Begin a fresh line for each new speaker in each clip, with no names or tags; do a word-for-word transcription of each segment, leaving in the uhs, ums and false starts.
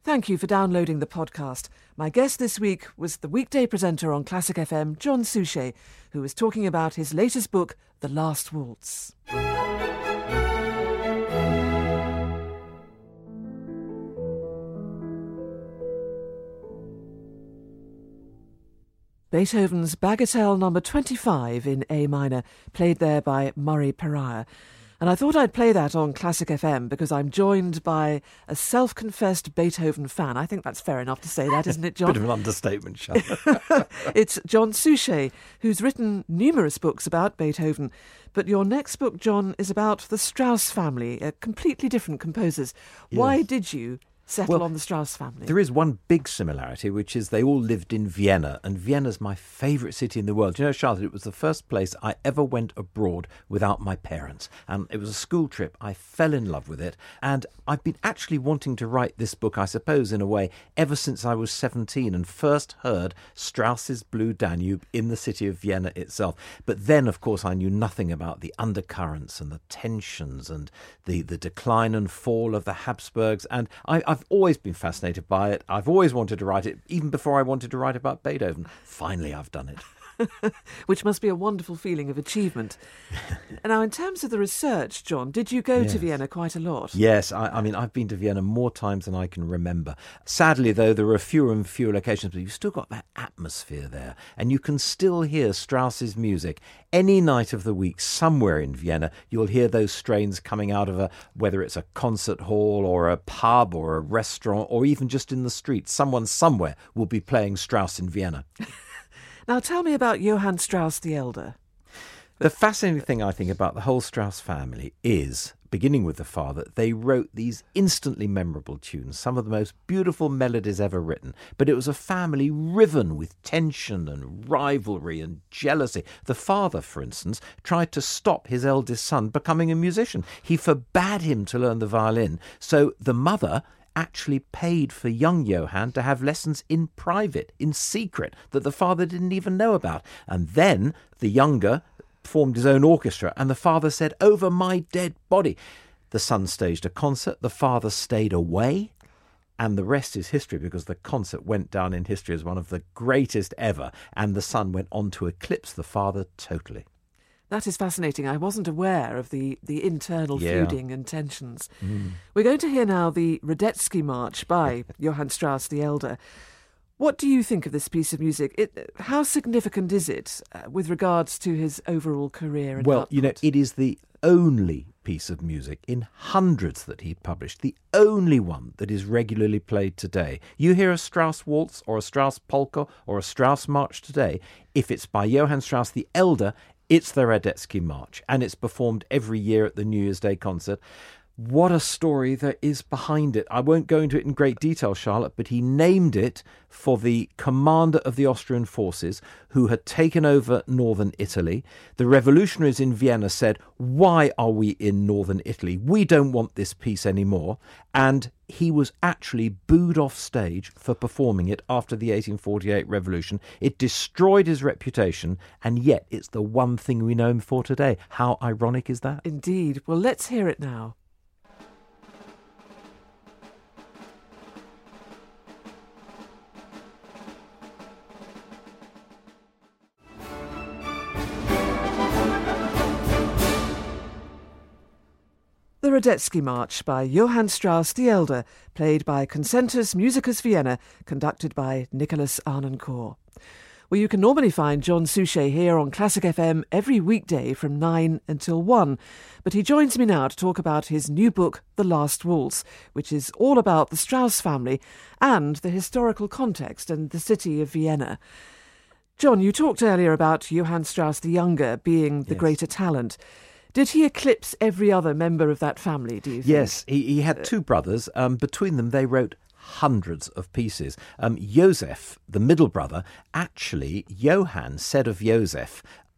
Thank you for downloading the podcast. My guest this week was the weekday presenter on Classic F M, John Suchet, who was talking about his latest book, The Last Waltz. Beethoven's Bagatelle number twenty-five in A minor, played there by Murray Pariah. And I thought I'd play that on Classic F M because I'm joined by a self-confessed Beethoven fan. I think that's fair enough to say that, isn't it, John?
Bit of an understatement, Charlotte.
It's John Suchet, who's written numerous books about Beethoven. But your next book, John, is about the Strauss family, uh, completely different composers.
Yes.
Why did you settle
Well,
on the Strauss family?
There is one big similarity, which is they all lived in Vienna, and Vienna's my favourite city in the world. You know, Charlotte, it was the first place I ever went abroad without my parents. And it was a school trip. I fell in love with it. And I've been actually wanting to write this book, I suppose, in a way, ever since I was seventeen and first heard Strauss's Blue Danube in the city of Vienna itself. But then, of course, I knew nothing about the undercurrents and the tensions and the, the decline and fall of the Habsburgs. And I, I've always been fascinated by it. I've always wanted to write it, even before I wanted to write about Beethoven. Finally, I've done it.
Which must be a wonderful feeling of achievement. Now, in terms of the research, John, did you go
Yes.
to Vienna quite a lot?
Yes, I, I mean, I've been to Vienna more times than I can remember. Sadly, though, there are fewer and fewer locations, but you've still got that atmosphere there, and you can still hear Strauss's music. Any night of the week, somewhere in Vienna, you'll hear those strains coming out of a, whether it's a concert hall or a pub or a restaurant or even just in the street. Someone somewhere will be playing Strauss in Vienna.
Now, tell me about Johann Strauss the Elder.
The fascinating thing, I think, about the whole Strauss family is, beginning with the father, they wrote these instantly memorable tunes, some of the most beautiful melodies ever written. But it was a family riven with tension and rivalry and jealousy. The father, for instance, tried to stop his eldest son becoming a musician. He forbade him to learn the violin. So the mother actually paid for young Johann to have lessons in private, in secret, that the father didn't even know about. And then the younger formed his own orchestra, and the father said, "Over my dead body." The son staged a concert, the father stayed away, and the rest is history, because the concert went down in history as one of the greatest ever, and the son went on to eclipse the father totally.
That is fascinating. I wasn't aware of the, the internal
Yeah.
feuding and tensions.
Mm.
We're going to hear now the Radetzky March by Johann Strauss the Elder. What do you think of this piece of music? It, how significant is it uh, with regards to his overall career and
Well,
output?
you know, it is the only piece of music in hundreds that he published, the only one that is regularly played today. You hear a Strauss waltz or a Strauss polka or a Strauss march today, if it's by Johann Strauss the Elder, it's the Radetzky March, and it's performed every year at the New Year's Day concert. What a story there is behind it. I won't go into it in great detail, Charlotte, but he named it for the commander of the Austrian forces who had taken over northern Italy. The revolutionaries in Vienna said, "Why are we in northern Italy? We don't want this peace anymore." And he was actually booed off stage for performing it after the eighteen forty-eight revolution. It destroyed his reputation, and yet it's the one thing we know him for today. How ironic is that?
Indeed. Well, let's hear it now. The Radetzky March by Johann Strauss the Elder, played by Concentus Musicus Vienna, conducted by Nicholas Arnoncourt. Well, you can normally find John Suchet here on Classic F M every weekday from nine until one, but he joins me now to talk about his new book, The Last Waltz, which is all about the Strauss family and the historical context and the city of Vienna. John, you talked earlier about Johann Strauss the Younger being the
Yes.
greater talent. Did he eclipse every other member of that family, do you think?
Yes, he, he had two brothers. Um, between them, they wrote hundreds of pieces. Um, Joseph, the middle brother, actually, Johann said of Joseph,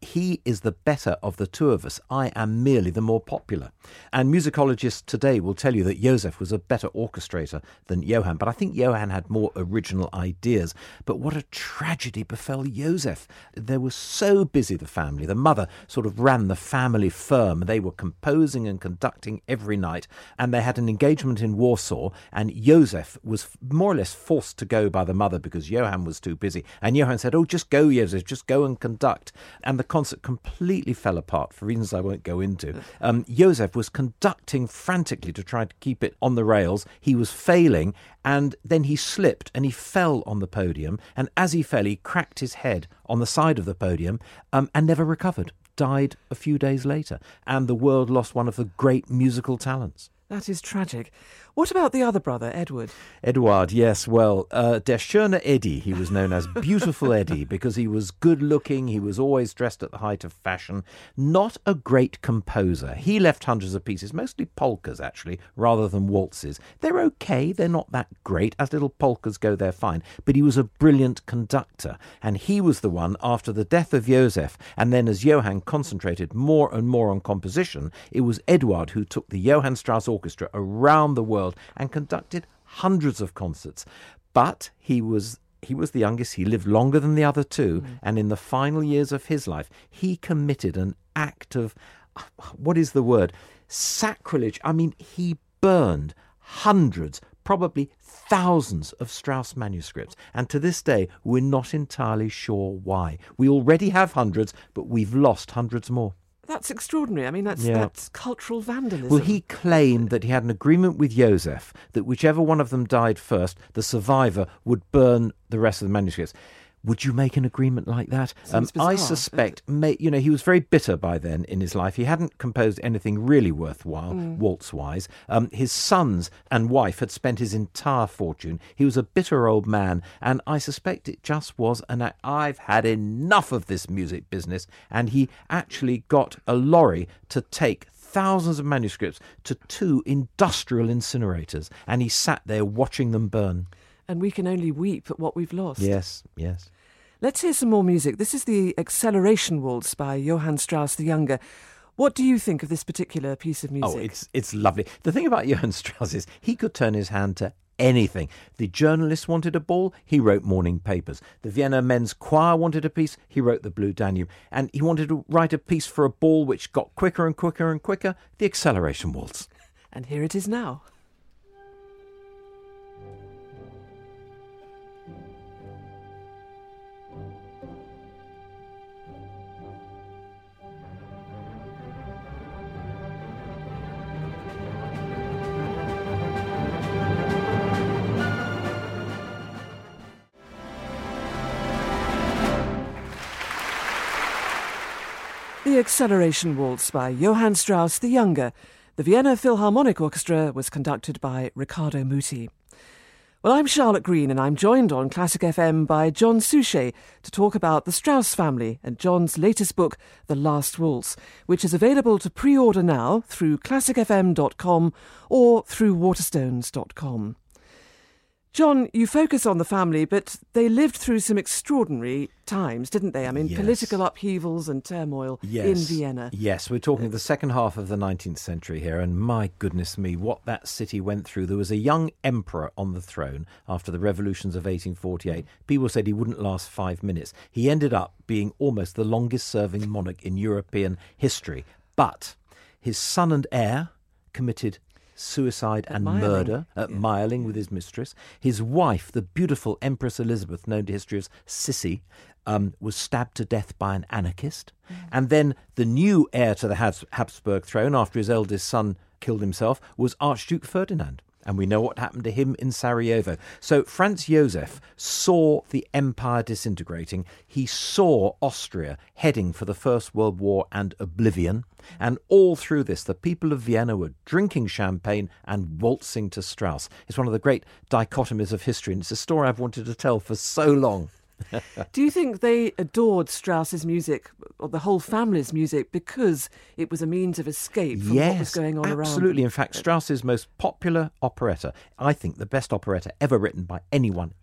he is the better of the two of us. I am merely the more popular. And musicologists today will tell you that Joseph was a better orchestrator than Johann, but I think Johann had more original ideas. But what a tragedy befell Joseph. They were so busy, the family. The mother sort of ran the family firm. They were composing and conducting every night, and they had an engagement in Warsaw, and Joseph was more or less forced to go by the mother because Johann was too busy. And Johann said, oh, just go, Joseph, just go and conduct. And the concert completely fell apart for reasons I won't go into. Um, Joseph was conducting frantically to try to keep it on the rails. He was failing, and then he slipped and he fell on the podium. And as he fell, he cracked his head on the side of the podium um, and never recovered. Died a few days later. And the world lost one of the great musical talents.
That is tragic. What about the other brother, Edward?
Edward, yes, well, uh, Der schöne Eddie, he was known as Beautiful Eddie, because he was good-looking, he was always dressed at the height of fashion. Not a great composer. He left hundreds of pieces, mostly polkas, actually, rather than waltzes. They're okay, they're not that great. As little polkas go, they're fine. But he was a brilliant conductor, and he was the one, after the death of Joseph, and then as Johann concentrated more and more on composition, it was Edward who took the Johann Strauss Orchestra around the world and conducted hundreds of concerts. But he was he was the youngest. He lived longer than the other two, mm. and in the final years of his life, he committed an act of, what is the word? Sacrilege. I mean, he burned hundreds, probably thousands of Strauss manuscripts. And to this day, we're not entirely sure why. We already have hundreds, but we've lost hundreds more.
That's extraordinary. I mean, that's
yeah.
that's cultural vandalism.
Well, he claimed that he had an agreement with Joseph that whichever one of them died first, the survivor would burn the rest of the manuscripts. Would you make an agreement like that? Um, I suspect, may, you know, he was very bitter by then in his life. He hadn't composed anything really worthwhile, mm. waltz-wise. Um, his sons and wife had spent his entire fortune. He was a bitter old man, and I suspect it just was an act. I've had enough of this music business, and he actually got a lorry to take thousands of manuscripts to two industrial incinerators, and he sat there watching them burn.
And we can only weep at what we've lost.
Yes, yes.
Let's hear some more music. This is the Acceleration Waltz by Johann Strauss the Younger. What do you think of this particular piece of music?
Oh, it's it's lovely. The thing about Johann Strauss is he could turn his hand to anything. The journalists wanted a ball, he wrote morning papers. The Vienna Men's Choir wanted a piece, he wrote the Blue Danube. And he wanted to write a piece for a ball which got quicker and quicker and quicker, the Acceleration Waltz.
And here it is now. The Acceleration Waltz by Johann Strauss the Younger. The Vienna Philharmonic Orchestra was conducted by Riccardo Muti. Well, I'm Charlotte Green, and I'm joined on Classic F M by John Suchet to talk about the Strauss family and John's latest book, The Last Waltz, which is available to pre-order now through classic f m dot com or through waterstones dot com. John, you focus on the family, but they lived through some extraordinary times, didn't they? I mean, yes. Political upheavals and turmoil
yes.
in Vienna.
Yes, we're talking the second half of the nineteenth century here, and my goodness me, what that city went through. There was a young emperor on the throne after the revolutions of eighteen forty-eight. People said he wouldn't last five minutes. He ended up being almost the longest-serving monarch in European history. But his son and heir committed suicide
at
and
Meiling.
murder at
yeah.
Meiling with his mistress. His wife, the beautiful Empress Elizabeth, known to history as Sissy, um, was stabbed to death by an anarchist. Mm. And then the new heir to the Habs- Habsburg throne, after his eldest son killed himself, was Archduke Ferdinand. And we know what happened to him in Sarajevo. So Franz Josef saw the empire disintegrating. He saw Austria heading for the First World War and oblivion. And all through this, the people of Vienna were drinking champagne and waltzing to Strauss. It's one of the great dichotomies of history, and it's a story I've wanted to tell for so long.
Do you think they adored Strauss's music, or the whole family's music, because it was a means of escape from
yes,
what was going on around?
Absolutely. In fact, Strauss's most popular operetta, I think the best operetta ever written by anyone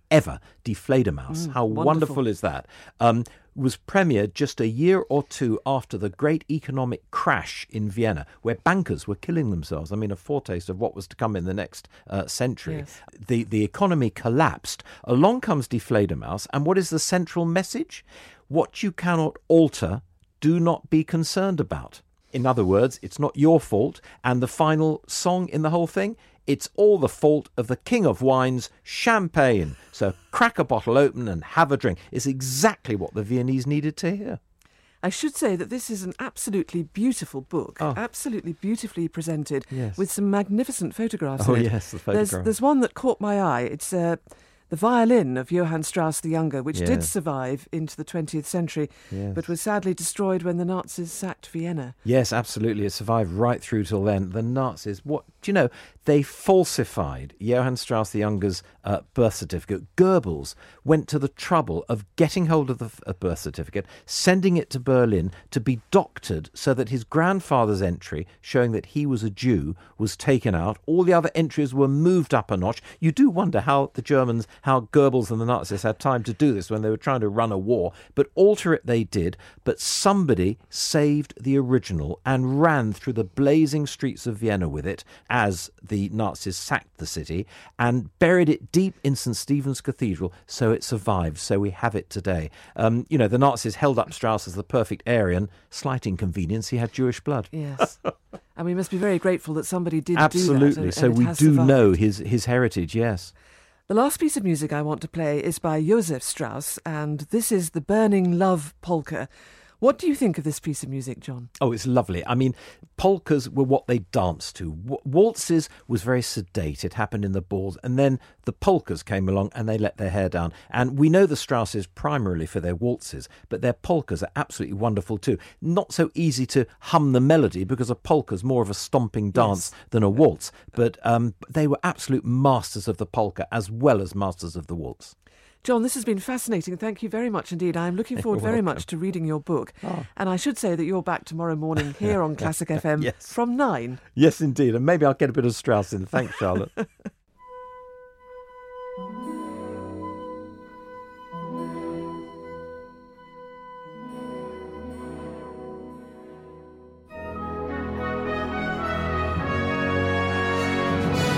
ever, Die Fledermaus.
Mm,
How
wonderful.
wonderful is that? Um, was premiered just a year or two after the great economic crash in Vienna, where bankers were killing themselves. I mean, a foretaste of what was to come in the next uh, century.
Yes.
The, the economy collapsed. Along comes Die Fledermaus, and what is the central message? What you cannot alter, do not be concerned about. In other words, it's not your fault. And the final song in the whole thing, it's all the fault of the king of wines, champagne. So crack a bottle open and have a drink. It's exactly what the Viennese needed to hear.
I should say that this is an absolutely beautiful book,
Oh.
absolutely beautifully presented,
Yes.
with some magnificent photographs
Oh,
in it.
yes, the
There's,
photograph.
there's one that caught my eye. It's uh, the violin of Johann Strauss the Younger, which did
Yes.
survive into the twentieth century,
Yes.
but was sadly destroyed when the Nazis sacked Vienna.
Yes, absolutely. It survived right through till then. The Nazis, what do you know? They falsified Johann Strauss the Younger's uh, birth certificate. Goebbels went to the trouble of getting hold of the f- uh, birth certificate, sending it to Berlin to be doctored so that his grandfather's entry showing that he was a Jew was taken out. All the other entries were moved up a notch. You do wonder how the Germans, how Goebbels and the Nazis had time to do this when they were trying to run a war. But alter it they did. But somebody saved the original and ran through the blazing streets of Vienna with it as the Nazis sacked the city and buried it deep in Saint Stephen's Cathedral, so it survived, so we have it today. Um, you know, the Nazis held up Strauss as the perfect Aryan. Slight inconvenience, he had Jewish blood.
Yes. And we must be very grateful that somebody did
Absolutely,
do that. and-
so
and it
we
has
do
survived.
know his, his heritage, yes.
The last piece of music I want to play is by Josef Strauss, and this is the Burning Love Polka. What do you think of this piece of music, John?
Oh, it's lovely. I mean, polkas were what they danced to. W- waltzes was very sedate. It happened in the balls. And then the polkas came along and they let their hair down. And we know the Strausses primarily for their waltzes, but their polkas are absolutely wonderful too. Not so easy to hum the melody because a polka's more of a stomping dance
Yes.
than a waltz. But um, they were absolute masters of the polka as well as masters of the waltz.
John, this has been fascinating. Thank you very much indeed. I'm looking forward
You're
very
welcome.
much to reading your book.
Oh.
And I should say that you're back tomorrow morning here on Classic F M
Yes.
from nine.
Yes, indeed. And maybe I'll get a bit of Strauss in. Thanks, Charlotte.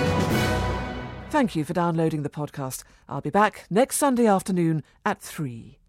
Thank you for downloading the podcast. I'll be back next Sunday afternoon at three.